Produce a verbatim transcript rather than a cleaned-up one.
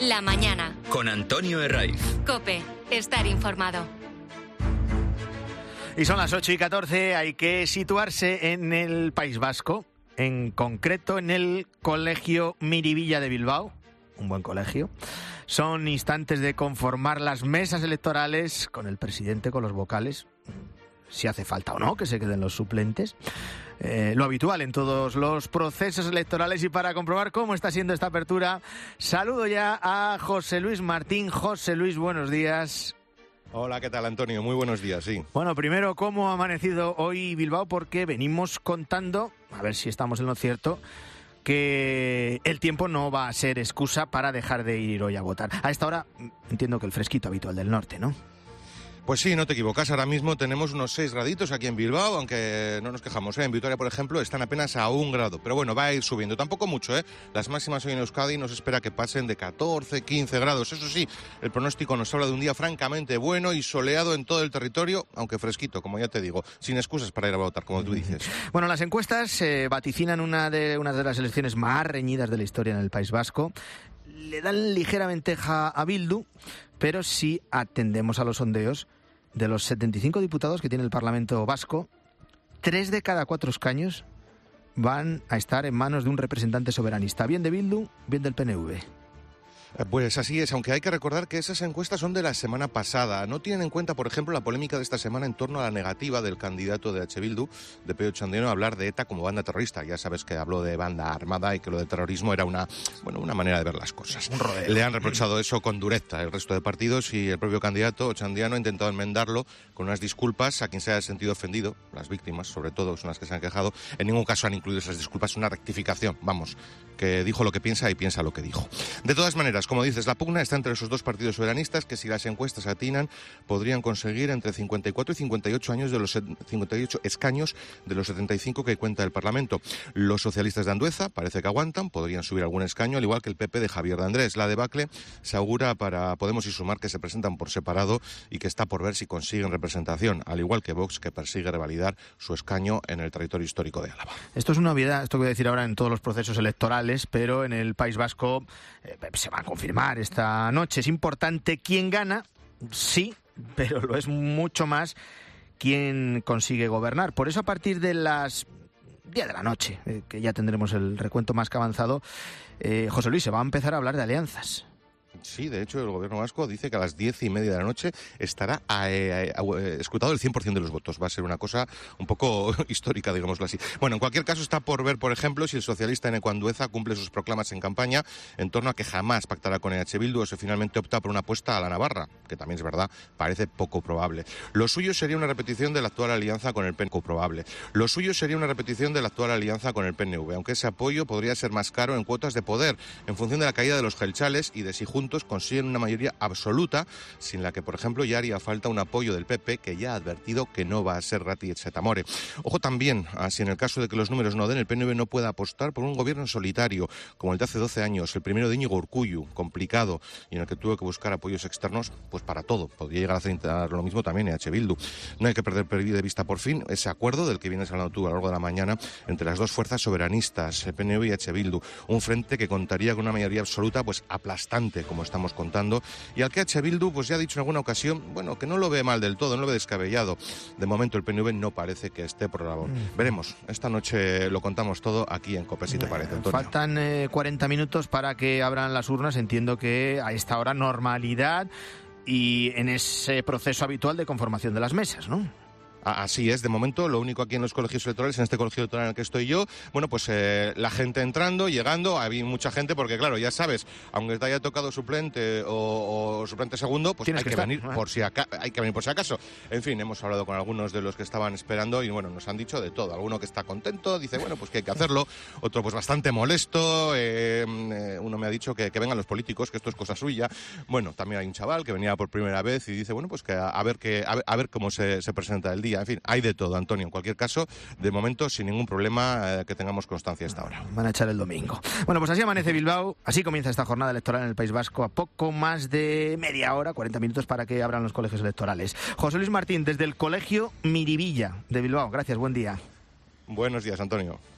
La mañana. Con Antonio Herraiz. COPE. Estar informado. Y son las ocho y catorce, hay que situarse en el País Vasco, en concreto en el Colegio Miribilla de Bilbao, un buen colegio. Son instantes de conformar las mesas electorales con el presidente, con los vocales, si hace falta o no, que se queden los suplentes. Eh, lo habitual en todos los procesos electorales. Y para comprobar cómo está siendo esta apertura, saludo ya a José Luis Martín. José Luis, buenos días. Hola, ¿qué tal, Antonio? Muy buenos días, sí. Bueno, primero, ¿cómo ha amanecido hoy Bilbao? Porque venimos contando, a ver si estamos en lo cierto, que el tiempo no va a ser excusa para dejar de ir hoy a votar. A esta hora entiendo que el fresquito habitual del norte, ¿no? Pues sí, no te equivocas. Ahora mismo tenemos unos seis graditos aquí en Bilbao, aunque no nos quejamos, ¿eh? En Vitoria, por ejemplo, están apenas a un grado. Pero bueno, va a ir subiendo. Tampoco mucho, ¿eh? Las máximas hoy en Euskadi nos espera que pasen de catorce, quince grados. Eso sí, el pronóstico nos habla de un día francamente bueno y soleado en todo el territorio, aunque fresquito, como ya te digo, sin excusas para ir a votar, como tú dices. Bueno, las encuestas eh, vaticinan una de, una de las elecciones más reñidas de la historia en el País Vasco. Le dan ligera ventaja a Bildu, pero si atendemos a los sondeos, de los setenta y cinco diputados que tiene el Parlamento vasco, tres de cada cuatro escaños van a estar en manos de un representante soberanista, bien de Bildu, bien del P N V. Pues así es, aunque hay que recordar que esas encuestas son de la semana pasada. No tienen en cuenta, por ejemplo, la polémica de esta semana en torno a la negativa del candidato de H. Bildu, de Pello Txandiano, a hablar de ETA como banda terrorista. Ya sabes que habló de banda armada y que lo de terrorismo era una, bueno, una manera de ver las cosas. Un rodeo. Le han reprochado eso con dureza el resto de partidos y el propio candidato, Txandiano, ha intentado enmendarlo con unas disculpas a quien se haya sentido ofendido. Las víctimas, sobre todo, son las que se han quejado. En ningún caso han incluido esas disculpas, una rectificación, vamos, que dijo lo que piensa y piensa lo que dijo. De todas maneras, como dices, la pugna está entre esos dos partidos soberanistas que, si las encuestas atinan, podrían conseguir entre cincuenta y cuatro y cincuenta y ocho años de los cincuenta y ocho escaños de los setenta y cinco que cuenta el Parlamento. Los socialistas de Andueza parece que aguantan, podrían subir algún escaño, al igual que el P P de Javier de Andrés. La debacle se augura para Podemos y Sumar, que se presentan por separado y que está por ver si consiguen representación, al igual que Vox, que persigue revalidar su escaño en el territorio histórico de Álava. Esto es una obviedad, esto que voy a decir ahora, en todos los procesos electorales, pero en el País Vasco eh, se va a confirmar esta noche. Es importante quién gana, sí, pero lo es mucho más quién consigue gobernar. Por eso, a partir de las diez de la noche, eh, que ya tendremos el recuento más que avanzado, eh, José Luis, se va a empezar a hablar de alianzas. Sí, de hecho, el gobierno vasco dice que a las diez y media de la noche estará a, a, a, escrutado el cien por ciento de los votos. Va a ser una cosa un poco histórica, digámoslo así. Bueno, en cualquier caso, está por ver, por ejemplo, si el socialista Eneko Andueza cumple sus proclamas en campaña en torno a que jamás pactará con H. Bildu, o si finalmente opta por una apuesta a la Navarra, que también es verdad, parece poco probable. Lo suyo sería una repetición de la actual alianza con el P N V. Probable. Lo suyo sería una repetición de la actual alianza con el P N V, aunque ese apoyo podría ser más caro en cuotas de poder, en función de la caída de los jeltzales y de si juntos consiguen una mayoría absoluta, sin la que, por ejemplo, ya haría falta un apoyo del P P, que ya ha advertido que no va a ser rati et setamore. Ojo también, si en el caso de que los números no den, el P N V no pueda apostar por un gobierno solitario, como el de hace doce años, el primero de Íñigo Urkullu, complicado, y en el que tuvo que buscar apoyos externos pues para todo. Podría llegar a hacer lo mismo también H. Bildu. No hay que perder de vista, por fin, ese acuerdo del que vienes hablando tú a lo largo de la mañana entre las dos fuerzas soberanistas, el P N V y H. Bildu. Un frente que contaría con una mayoría absoluta pues aplastante, como estamos contando, y al que H. Bildu pues ya ha dicho en alguna ocasión, bueno, que no lo ve mal del todo, no lo ve descabellado. De momento el P N V no parece que esté por la labor. Mm. Veremos, esta noche lo contamos todo aquí en COPE, si te parece, Antonio. Faltan eh, cuarenta minutos para que abran las urnas. Entiendo que a esta hora normalidad y en ese proceso habitual de conformación de las mesas, ¿no? Así es, de momento, lo único aquí en los colegios electorales, en este colegio electoral en el que estoy yo, bueno, pues eh, la gente entrando, llegando, había mucha gente porque, claro, ya sabes, aunque te haya tocado suplente o, o suplente segundo, pues hay que, que venir por si aca- hay que venir por si acaso. En fin, hemos hablado con algunos de los que estaban esperando y, bueno, nos han dicho de todo. Alguno que está contento, dice, bueno, pues que hay que hacerlo. Otro, pues bastante molesto. Eh, eh, uno me ha dicho que, que vengan los políticos, que esto es cosa suya. Bueno, también hay un chaval que venía por primera vez y dice, bueno, pues que a, a ver que a ver, a ver cómo se, se presenta el día. En fin, hay de todo, Antonio. En cualquier caso, de momento, sin ningún problema eh, que tengamos constancia hasta ahora. Van a echar el domingo. Bueno, pues así amanece Bilbao, así comienza esta jornada electoral en el País Vasco, a poco más de media hora, cuarenta minutos para que abran los colegios electorales. José Luis Martín, desde el Colegio Miribilla de Bilbao. Gracias, buen día. Buenos días, Antonio.